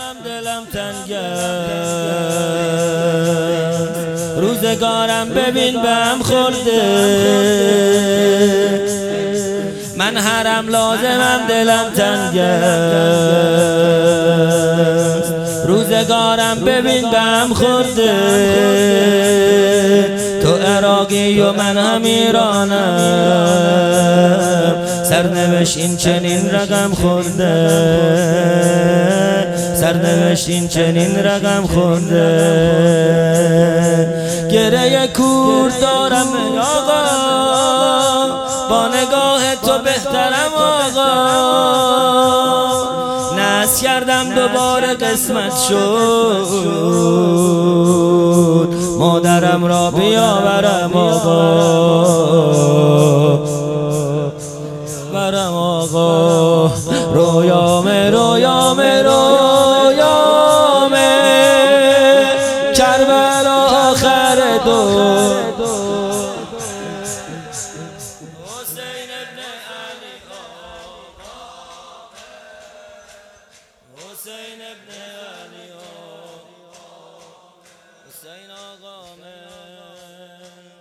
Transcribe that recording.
دلم تنگه روزگارم ببین به هم خورده من هرم لازمم دلم تنگه روزگارم ببین به هم خورده تو عراقی و من هم ایرانم سرنوشت این چنین رقم خورده سرنوشت این چنین رقم خورده گره کور دارم آقا با نگاه تو بهترم آقا ناز کردم دوباره قسمت شد مادرم را بیاورم آقا برم آقا رویامه کربلا آخر دو حسین ابن علی حسین ابن علی حسین آقا